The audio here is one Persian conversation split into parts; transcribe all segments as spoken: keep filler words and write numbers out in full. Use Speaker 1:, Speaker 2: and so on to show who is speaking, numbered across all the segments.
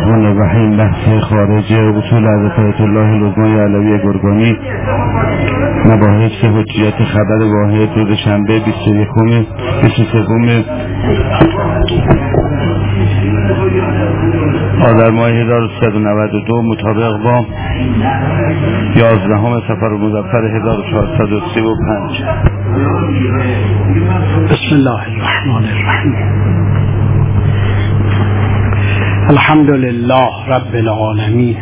Speaker 1: الرحمن الرحیم. بحث خارج اصول حضرت آیت الله العظمای علوی گرگانی، مباحث حجیت خبر واحد، روز شنبه بیست و یکم بیست و سوم آذر ماه هزار و سیصد و نود و دو مطابق با یازدهم صفر مظفر هزار و چهارصد و سی و پنج.
Speaker 2: بسم الله الرحمن الرحیم. الحمد لله رب العالمین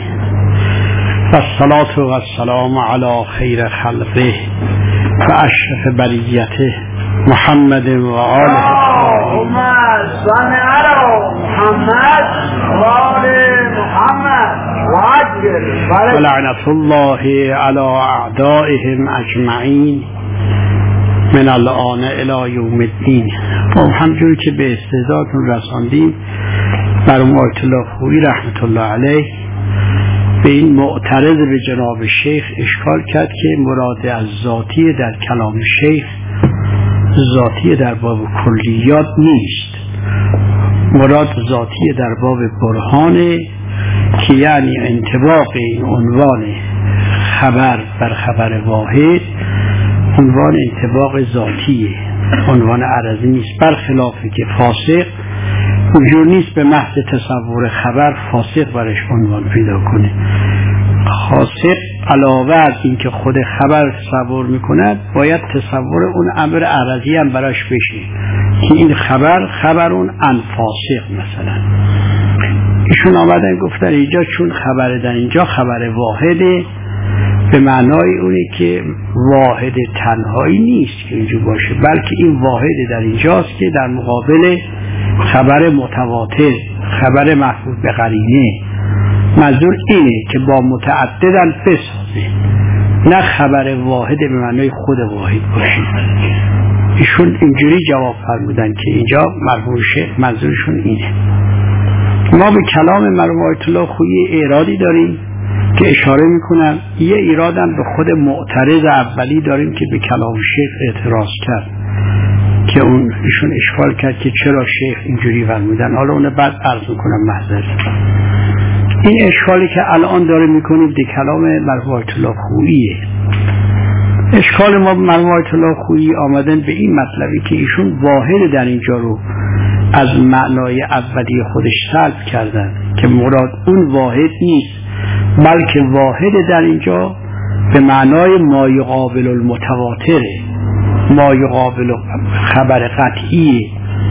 Speaker 2: و الصلاة و السلام علی خیر خلقه و اشرف بریته محمد و آله.
Speaker 3: اللهم صل علی محمد و آل محمد و عجل
Speaker 2: ولعنة الله علی اعدائهم اجمعین من الان الی یوم الدین. خب همجوری که به استعدادتون رساندیم، مرحوم آیت الله خویی رحمت الله علیه به این معترض به جناب شیخ اشکال کرد که مراد از ذاتی در کلام شیخ ذاتی در باب کلیات نیست، مراد ذاتی در باب برهانه که یعنی انطباق این عنوان خبر بر خبر واحد عنوان انطباق ذاتیه، عنوان عرضی نیست، برخلافی که فاسق اونجور نیست به محض تصور خبر فاسق برش عنوان پیدا کنه. فاسق علاوه از این که خود خبر تصور میکند باید تصور اون امر عرضی هم براش بشه که این خبر خبرون عن فاسق مثلا. ایشون آمدن گفتن اینجا چون خبر در اینجا خبر واحده، به معنای اونه که واحد تنهایی نیست که اینجا باشه، بلکه این واحد در اینجاست که در مقابل خبر متواتر، خبر محفوظ به قرینه، منظور اینه که با متعددن بسازه، نه خبر واحد به معنای خود واحد باشه. ایشون اینجوری جواب فرمودن که اینجا مرحوم شیخ منظورشون اینه. ما به کلام مرحوم آیت الله خویی ایرادی داریم که اشاره میکنم، یه ایرادم به خود معترض اولی داریم که به کلام شیخ اعتراض کرد که اون ایشون اشکال کرد که چرا شیخ اینجوری فرمودن. حالا اون بعد عرض میکنم محضر. این اشکالی که الان داره میکنیم به کلام مرحوم آیت الله خوییه. اشکال ما مرحوم آیت الله خویی آمدن به این مطلبی که ایشون واحد در اینجا رو از معنای اولی خودش سلب کردن که مراد اون واحد نیست، بلکه واحد در اینجا به معنای ما یقابل المتواتره، ما یقابل خبر قطعیه.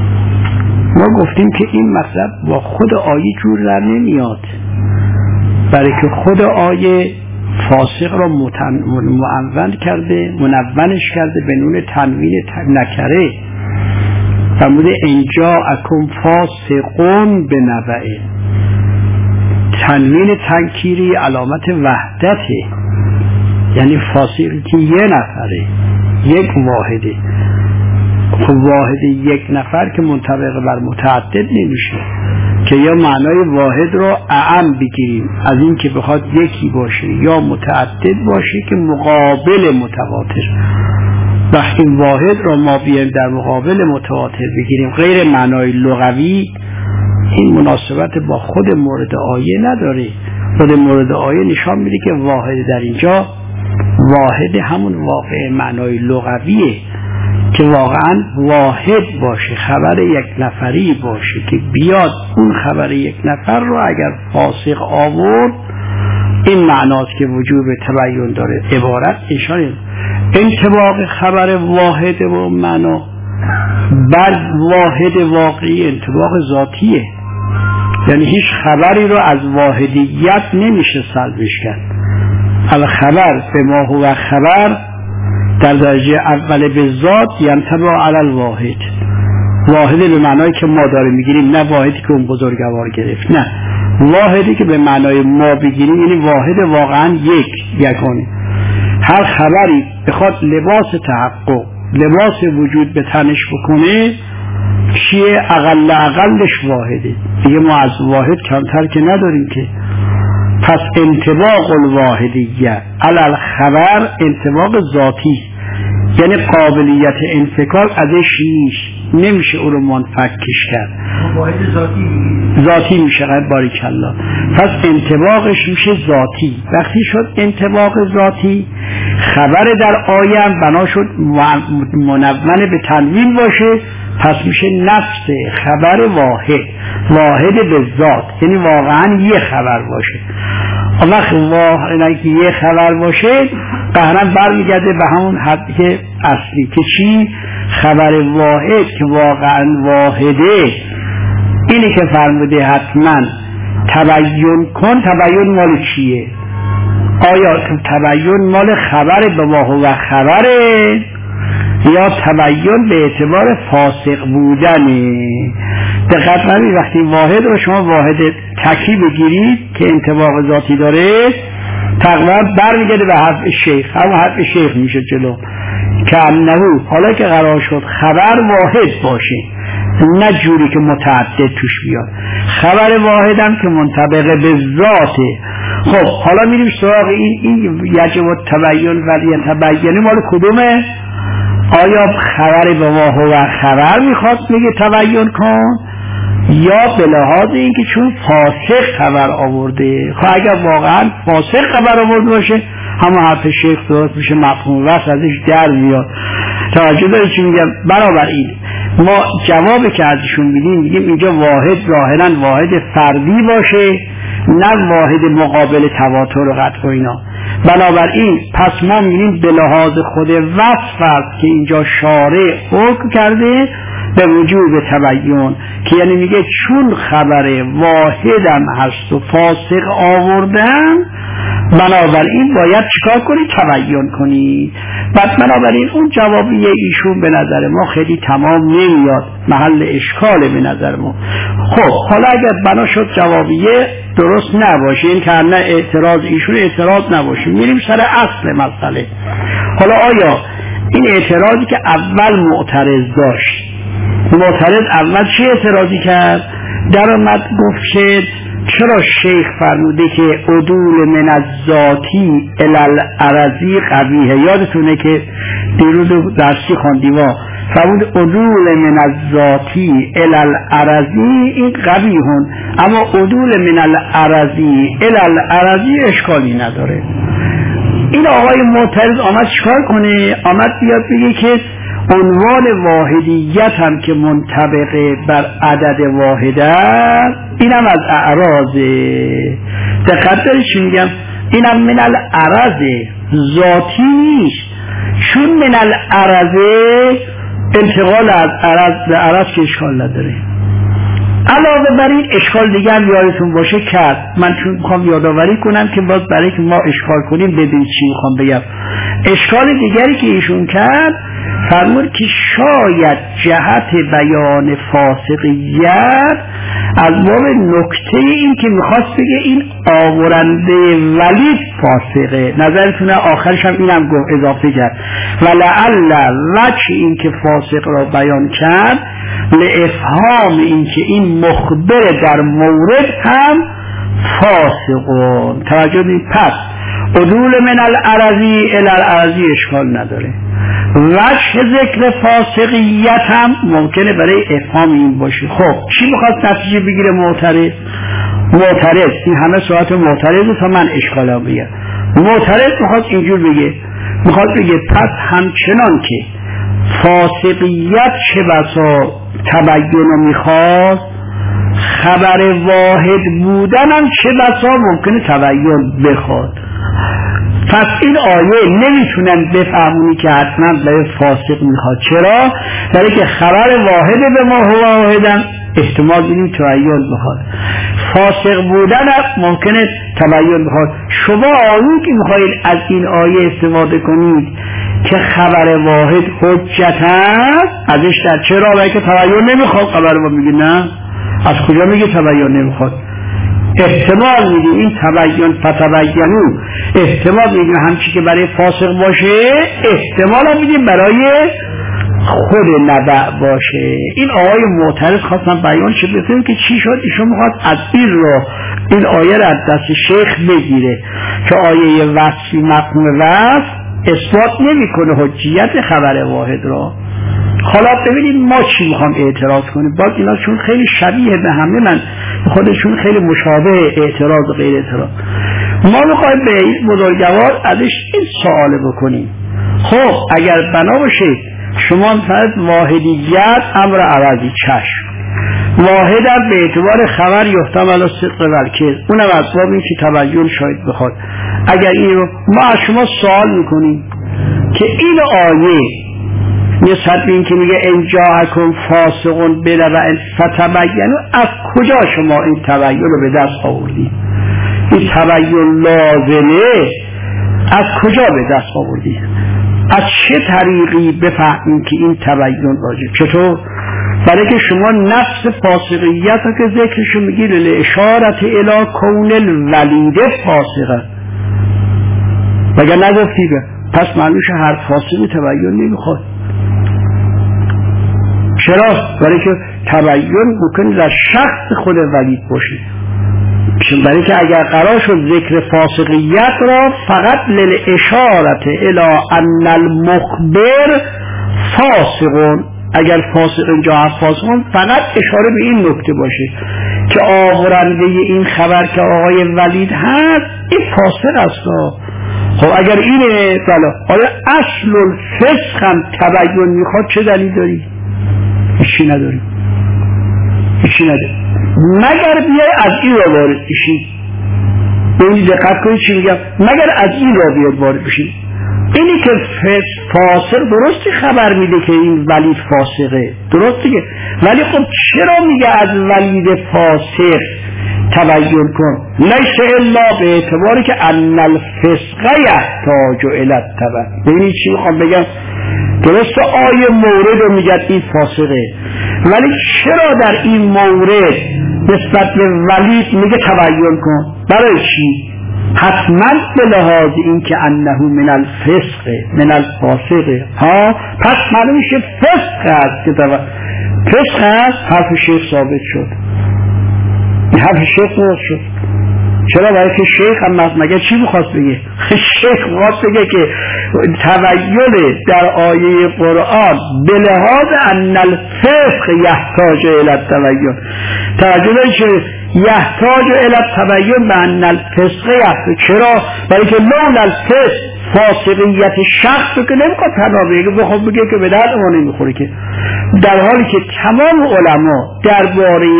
Speaker 2: ما گفتیم که این مطلب با خود آیه جور در نمیاد، برای که خود آیه فاسق را معنون کرده، منونش کرده به نون تنوین نکره، فرموده اینجا اکم فاسقون به نبعه. تنوین تنکیری علامت وحدته، یعنی فاسقی که یه نفره، یک واحده. خب واحد یک نفر که منطبق بر متعدد نمیشه که یا معنای واحد رو اعم بگیریم از این که بخواد یکی باشه یا متعدد باشه که مقابل متواتر. وقتی واحد رو ما بیایم در مقابل متواتر بگیریم غیر معنای لغوی، این مناسبت با خود مورد آیه نداره. خود مورد آیه نشان میده که واحد در اینجا واحد همون واقع معنای لغویه که واقعا واحد باشه، خبر یک نفری باشه که بیاد اون خبر یک نفر رو اگر فاسق آورد این معناست که وجوب تبیین داره. عبارت اشاره انطباق خبر واحد و معنا بر واحد واقعی انطباق ذاتیه، یعنی هیچ خبری رو از واحدیت نمیشه سلبش کرد. الخبر به ما هو خبر در درجه اول به ذات ینطبق علی الواحد، واحد به معنایی که ما داریم میگیریم، نه واحدی که اون بزرگوار گرفت، نه واحدی که به معنای ما بگیریم، یعنی واحد واقعا یک یگانه. هر خبری بخواد لباس تحقق، لباس وجود به تنش بکنه، چیه؟ اقل اقلش واحده دیگه، ما از واحد کمتر که نداریم که. پس انطباق الواحدیه علی الخبر انطباق ذاتی، یعنی قابلیت انفکاک ازش نیست. نمیشه او رو منفکش کرد،
Speaker 3: واحد ذاتی
Speaker 2: ذاتی میشه. باریکالله. پس انطباقش میشه ذاتی. وقتی شد انطباق ذاتی، خبر در آیه بنا شد منون به تنوین باشه، پس میشه نفس خبر واحد، واحد به ذات، یعنی واقعا یه خبر باشه. وقت واحد یه خبر باشه قهرن برمیگرده به همون حد که اصلی که چی؟ خبر واحد که واقعا واحده. اینی که فرموده حتما تبیین کن، تبیین مال چیه؟ آیا تبیین مال خبر به ما هو خبره یا تبیین به اعتبار فاسق بودنه؟ دقت کنید وقتی واحد رو شما واحد تکی بگیرید که انطباق ذاتی داره، تقریبا برمیگرده به حرف شیخ، همون حرف شیخ میشه جلو که انهو، حالا که قرار شد خبر واحد باشه، نه جوری که متعدد توش بیاد، خبر واحد هم که منطبق به ذاته. خب حالا میریم سراغ این این یجب التبیین و یتبین مال کدومه؟ آیا خبر به ما هو خبر میخواد میگه تبیین کن، یا به لحاظ اینکه چون فاسق خبر آورده؟ خب اگر واقعا فاسق خبر آورده باشه همون حرف شیخ درست میشه، مفهوم واسه ازش در میاد. توجه دارید چی میگم؟ بنابراین ما جوابی که ازشون میدیم میگیم اینجا واحد ظاهرا واحد فردی باشه، نه واحد مقابل تواتر و قطع و اینا. بنابراین پس ما میگیم به لحاظ خود وصف است که اینجا شارع حکم کرده به وجوب تبیین، که یعنی میگه چون خبر واحدم هست و فاسق آوردن، بنابراین باید چیکار کنی؟ تبیین کنی. بعد بنابراین اون جوابیه ایشون به نظر ما خیلی تمام نمیاد، محل اشکاله به نظر ما. خب حالا اگر بنا شد جوابیه درست نباشه، این که نه اعتراض ایشون اعتراض نباشه، میریم سر اصل مسئله. حالا آیا این اعتراضی که اول معترض داشت، معترض اول چه اعتراضی کرد؟ در آمد گفت که چرا شیخ فرموده که عدول من الذاتی الالعرضی قبیحه؟ یادتونه که دیروز درسی خوندیم فرمود عدول من الذاتی الالعرضی این قبیحون، اما عدول من العرضی الالعرضی اشکالی نداره. این آقای معترض آمد چیکار کنه؟ آمد بیاد بگه که عنوان واحدیت هم که منطبق بر عدد واحد است، اینم از اعراضه. دقت دارید چی میگم؟ اینم من العرض ذاتی نیست، چون من العرض انتقال از عرض به عرض که اشکال نداره. علاوه بر این اشکال دیگه هم یادتون باشه کرد، من چون میخوام یادآوری کنم که باز برای که ما اشکال کنیم ببینید چی میخوام بگم. اشکال دیگری که ایشون کرد فرمود که شاید جهت بیان فاسقیت از باب نکته این که میخواست بگه این آورنده ولید فاسقه، نظرتونه آخرش هم اینم گفت اضافه کرد ولعل وجه این که فاسق را بیان کرد لافهام این که این مخبر در مورد هم فاسقون. توجه دید؟ پس عدول من العرضی الالعرضی اشکال نداره، وجه ذکر فاسقیت هم ممکنه برای افهام این باشه. خب چی میخواد نتیجه بگیره معترض؟ معترض این همه ساعت معترض تا من اشکالا بگم. معترض میخواد اینجور بگه، میخواد بگه پس همچنان که فاسقیت چه بسا تبیین میخواد، خبر واحد بودن هم چه بسا ممکنه تبیین بخواد. پس این آیه نمیتونن بفهمونی که حتما برای فاسق میخواد. چرا؟ برای که خبر واحد به ما هو واحدن احتمال بدیم تبیین بخواد، فاسق بودن ممکنه تبیین بخواد. شما آیه که میخواید از این آیه استفاده کنید که خبر واحد حجت هست ازش در چرا؟ برای که تبیین نمیخواد. خبر ما میگه نه، از کجا میگه تبیین نمیخواد؟ احتمال میدیم این تبیین فتبینو، احتمال میدیم همچی که برای فاسق باشه، احتمال هم میدیم برای خود نبع باشه. این آیه معترض خواستم بیان چه بفهمیم که چی شد. ایشون میخواد از این رو این آیه رو از دست شیخ بگیره که آیه وصفی مفهوم وصف اثبات نمیکنه حجیت خبر واحد را. حالا ببینید ما چی میخوام اعتراض کنیم. باز اینا چون خیلی شبیه به همه، من خودشون خیلی مشابه اعتراض و غیر اعتراض، ما میخوایم به این بزرگوار ازش این سوال بکنیم. خب اگر بنا باشه شما فرض واحدیت امر عوضی چشم، واحد هم به اعتبار خبر یحتمل صدق والکذب، اونم از باب این که تبین شاید بخواد. اگر این رو ما از شما سوال میکنیم که این آیه نسبت به این که میگه ان جاءکم فاسق بنبأ فتبینوا، از کجا شما این تبین رو به دست آوردید؟ این تبین لازمه از کجا به دست آوردید؟ از چه طریقی بفهمیم که این تبین واجب؟ چطور؟ برای که شما نفس فاسقیت رو که ذکرشو میگید لاشارت الی کون الولید فاسقه، مگر نگفتی به پس معنیش هر فاسقی تبین نمیخواد. چرا؟ برای که تبین ممکنه در شخص خود ولید باشه، برای که اگر قرار شد ذکر فاسقیت را فقط للاشارت الی ان المخبر فاسقون، اگر فاسق اینجا فاسقون فقط اشاره به این نکته باشه که آورنده این خبر که آقای ولید هست این فاسق است. خب اگر اینه بله، آیا اصل الفسق هم تبین میخواد؟ چه دلیل داری؟ هیچی نداری، هیچی نداری مگر بیای از این را وارد بشی. ببینید دقت کنید چی میگم، مگر از این را بیاد وارد بشی. اینی که فاسق درستی خبر میده که این ولید فاسقه، درسته که، ولی خب چرا میگه از ولید فاسق تبین کن؟ لیس الا به اعتباری که ان الفسق یحتاج الی التبین. ببینید چی میخوام بگم، درسته آیه مورد رو میگه این فاسقه، ولی چرا در این مورد نسبت به ولید میگه تبین کن؟ برای چی؟ حتما به لحاظ این که انه من الفسق من الفاسق ها، پس معلوم میشه فسق است که دو... فسق است. حرف شیخ ثابت شد، حرف شیخ ثابت شد. چرا؟ برای که شیخ هم مگه چی میخواست بگه؟ شیخ میخواست بگه که تبین در آیه قرآن به لحاظ ان الفسق یحتاج الی التبین، توجه چه یحتاج الی التبین به ان الفسق یحتاج. چرا؟ برای که لولا الفسق فاسقیت شخص که نمیخواد تنها بگه، بخواد بگه که به درد ما نمیخوره، که در حالی که تمام علما درباره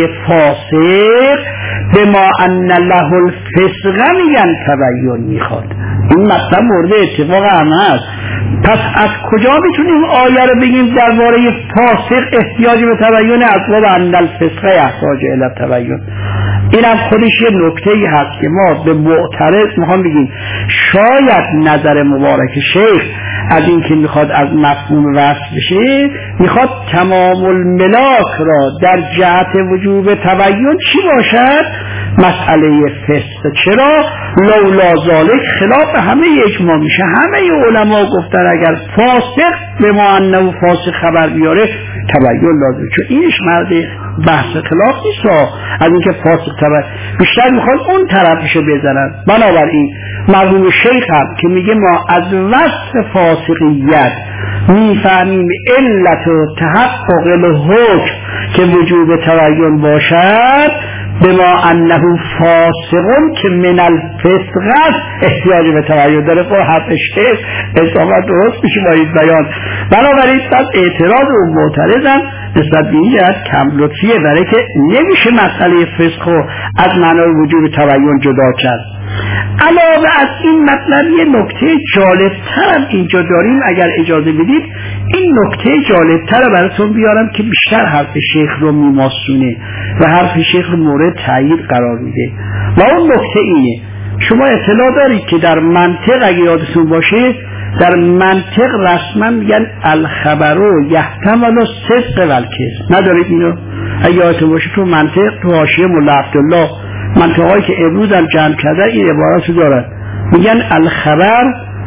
Speaker 2: فاسق به ما ان له الفسق میگن تبین میخواد. این مطلب مورد اتفاق همه است. پس از کجا میتونیم آیه رو بگیم درباره فاسق احتیاج به تبین؟ از باب ان الفسق یحتاج الی التبین. این هم خودش یه نکته‌ای هست که ما به معترض میخوام بگیم شاید نظر مبارک شیخ از این که میخواد از مفهوم وصل بشه، میخواد تمام الملاک را در جهت وجوب تبین چی باشد؟ مسئله فسق. چرا؟ لولا ذالک خلاف همه اجماع میشه. همه علما گفتن اگر فاسق به ما انه فاسق خبر بیاره تبین لازم، چون اینش مرد بحث خلاف نیست. از اینکه فاسق تبین بیشتر میخواد اون طرفشو بزنن. بنابراین مرحوم شیخ هم که میگه ما از وصف فاسقیت میفهمیم علت و تحقق الحکم که وجوب تبین باشد، به ما انه فاسقون که من الفسق است احتیاج به تبین داره. خب حرف شیخ اصابت درست میشه با این بیان. بنابراین پس اعتراض و معترضم نسبت به این جهت کم لطفیه، برای که نمیشه مسئله فسق رو از معنای وجوب تبین جدا کرد. علاوه از این مطلب یه نکته جالبتر هم اینجا داریم، اگر اجازه بدید این نکته جالبتر براتون بیارم که بیشتر حرف شیخ رو میماسونه و حرف شیخ رو مورد تایید قرار میده. و اون نکته اینه، شما اطلاع دارید که در منطق اگه یادتون باشه در منطق رسما میگن الخبرو یحتمل صدق والکذب. ندارید اینو؟ اگه یادتون باشه تو منطق تو حاشیه مولا عبدالله منطقهایی که امروز هم جمع کرده این عباراتو دارن، میگن الخبر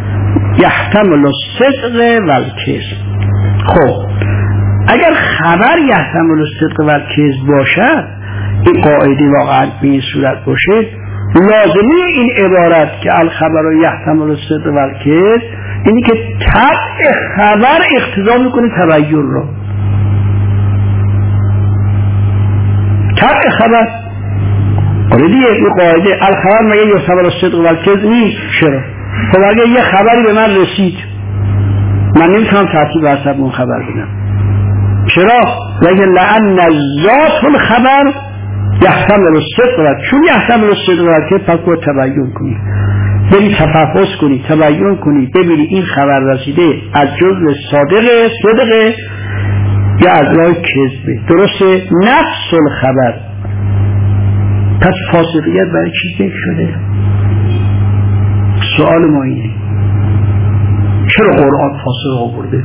Speaker 2: یحتمل صدق والکذب. خب اگر خبر یحتمل صدق والکذب باشد، این قاعده واقعا به این صورت باشه، لازمه این عبارت که الخبر یحتمل صدق والکذب اینی که طبع خبر اقتضا میکنه تبین رو. خبر. آره دیگه این قاعده الخبر مگه یحتمل الصدق و الکذب نیست؟ چرا؟ خب اگه یه خبری به من رسید من نمیتونم ترتیب حسب اون خبر بدم. چرا؟ لکن لأن ذات الخبر یحتمل الصدق و چون یحتمل الصدق و الکذب پس باید تبیین کنی، بری تفحص کنی، تبیین کنی، ببینی این خبر رسیده از جزء صادقه صدقه یا از راه کذبه. درسته؟ نفس الخبر. پس فاسقیت برای چی ذکر شده؟ سوال ما اینه چرا قرآن فاسق آورده؟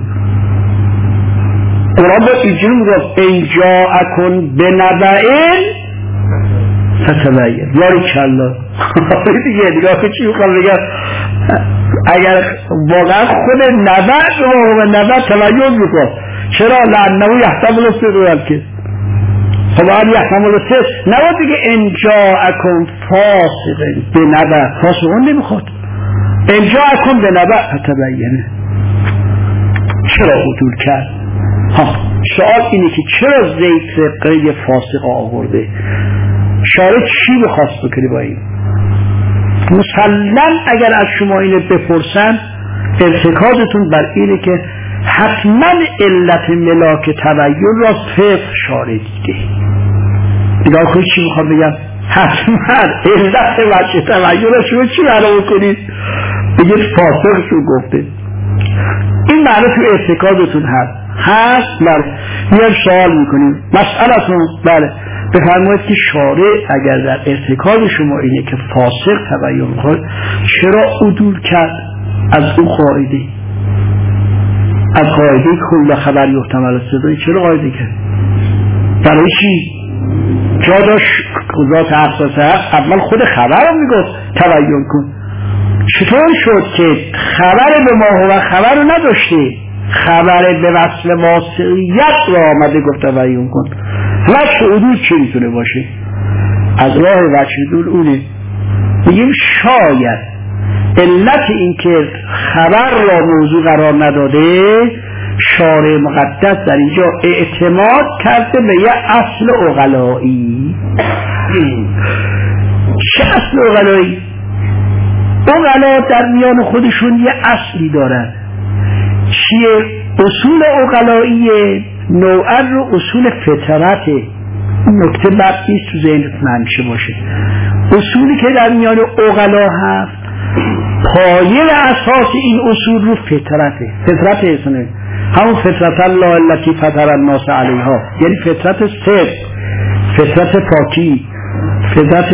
Speaker 2: قرآن با اینجوری میگفت ان جاءکم بنبأ فتبین. یاری کلا دیگه دیگه چی میخوام بگم؟ اگر واقعا خود نبأ رو نبأ تبین میکنه. چرا؟ لأنه یحتمل الصدق و الکذب. خب آن یحتمل الصدق نباید دیگه ان جاءکم فاسق بنبأ. فاسقون نمیخواد ان جاءکم بنبأ فتبینه. چرا عدول کرد؟ ها سوال اینه که چرا ذکر قید فاسق آورده؟ شارع چی بخواست بکنی با این؟ مسلم اگر از شما اینه بپرسن ارتکازتون بر اینه که حتما علت ملاک تبین را فقه شارع دیده. نگاه کنید چی میخوام بگم؟ حتما علت وجه تبین را شما چی معلوم کنید؟ بگید فاسق شو گفته. این معنی تو ارتکازتون هست هست بله. میاد سوال میکنیم مسئلتون بله بفرمایید که شارع اگر در ارتکاز شما اینه که فاسق تبین میخواد چرا عدول کرد از اون قاعده؟ از قاعده کل خبر یحتمل الصدق چرا قاعده کرد؟ برای چی؟ جا داشت ذات اختصاص هست اول خود خبر رو میگفت تبین کن. چطور شد که خبر به ما هو خبر رو نداشته، خبر به وصل واقعیت را آمده گفت تبین کن؟ وجه عدول چی میتونه باشه؟ از راه وجه عدول اونه میگیم شاید علت این که خبر را موضوع قرار نداده شارع مقدس در اینجا اعتماد کرده به یه اصل عقلایی. چه اصل عقلایی؟ عقلا در میان خودشون یه اصلی دارن. چیه؟ اصول عقلایی نوعا رو اصول فطرته. نکته بد نیست تو ذهنت منشه باشه. اصولی که در میان عقلا هست پایه و اساس این اصول رو فطرته. فطرت اسمه همون فطرت الله التي فطر الناس علیها، یعنی فطرت صدق، فطرت پاکی، فطرت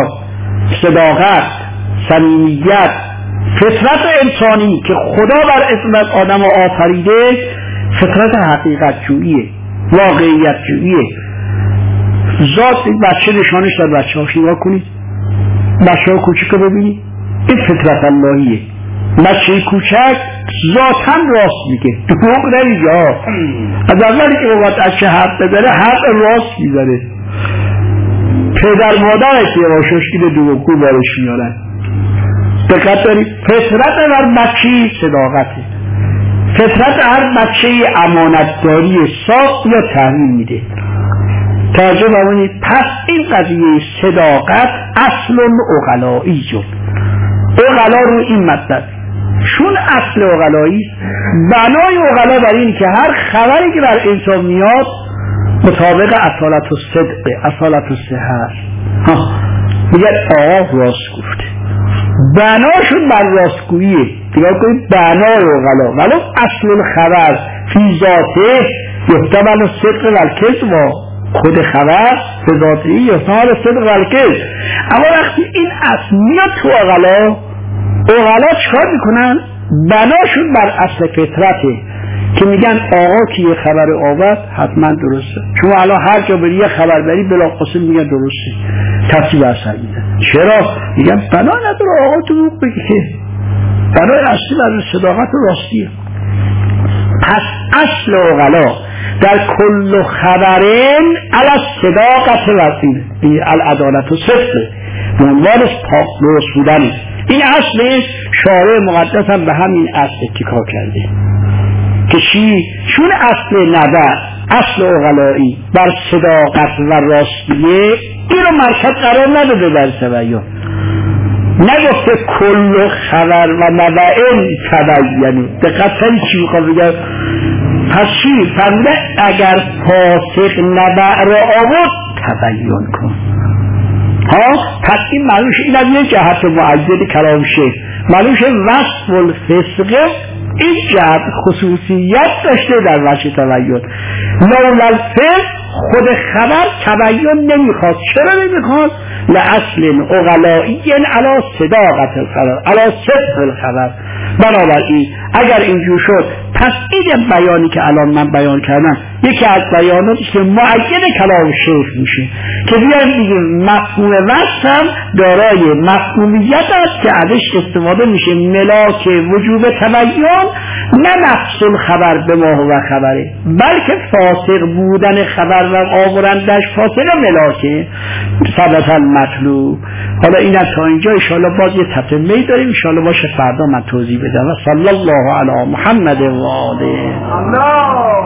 Speaker 2: صداقت، صمیمیت، فطرت انسانی که خدا بر اسمت آدم آفریده، فطرت حقیقت جوییه، واقعیت جوییه. ذات بچه نشانش در بچه هاش نگاه کنید، بچه ها کوچک رو ببینید، این فطرت اللهیه. بچه کوچک ذاتاً راست میگه، دروغ نمیگه. از اولی که وقت از چه حرف بزنه حرف راست میزنه. پدر مادر که راشوش اینه دروغگو بارش میارن. دقت دارید؟ فطرت هر بچه صداقته، فطرت هر بچه امانتداری صاف یا تحویل میده. توجه ببینید، پس این قضیه صداقت اصل عقلایی شد. عقلا رو این مطلب چون اصل عقلایی بنای عقلا بر این که هر خبری که بر انسان میاد مطابق اصالت و صدق، اصالت و صحت، میگه آقا راست گفته، بناشون بر راستگوییه. دیگه کنید بنای عقلا ولو اصل الخبر فی ذاته یحتمل الصدق و الکذب. خود خبر به ذاتی یحتمل الصدق و الکذب. اما وقتی این اصل میاد تو عقلا، عقلا چکار میکنن؟ بناشون بر اصل فطرته که میگن آقا که یه خبر آورد حتما درسته. چون الان هر جا بری یه خبر بری بلاقصه میگن درسته، تفسیر اثر میدن. چرا؟ میگن بنا نداره آقا دروغ بگه، که بنای اصلی بر صداقت و راستیه. پس اصل عقلا در کل خبرین علی الصداقت وسیله العدالت و صدق به عنوان پاک درست بودنه. این اصل شارع مقدس هم به همین اصل اتکا کرده که چی؟ چون اصل نبع، اصل عقلایی بر صداقت و راستیه اینو مرکز قرار نداده در تبیین، نگفته کل خبر و نبعین تبیینی. دقیقا چی میخواد بگه؟ پس چی؟ فرموده اگر فاسق نبع را آورد تبیین کن. ها پس این معلومش این از یه جهت معید کلام شیخ معلومش وصف الفسق این جهت خصوصیت داشته در وجه تبیین. لولا الفسق خود خبر تبیین نمیخواد. چرا نمیخواد؟ لأصل اغلایی علی صداقت الخبر علی صدق الخبر. بنابراین اگر اینجور شد پس این بیانی که الان من بیان کردم یکی از بیاناتی که معید کلام شیخ میشه که بیایم بگیم مفهوم وصف هم دارای مفهومیت است که ازش استفاده میشه ملاک وجوب تبیین، نه نفس الخبر به ما هو خبره، بلکه فاسق بودن خبر و آورندش فاسق ملاکه ثبت المطلوب. حالا این از تا اینجا انشاءالله باز یه تتمه‌ای داریم، انشاءالله باشه فردا من توضیح بدم. و صلی الله علی محمد و آله.